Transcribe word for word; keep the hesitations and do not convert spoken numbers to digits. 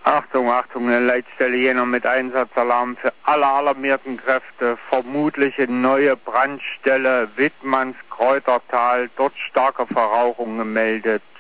Achtung, Achtung, eine Leitstelle Jena mit Einsatzalarm für alle alarmierten Kräfte. Vermutliche neue Brandstelle Wittmanns Kräutertal, dort starke Verrauchung gemeldet.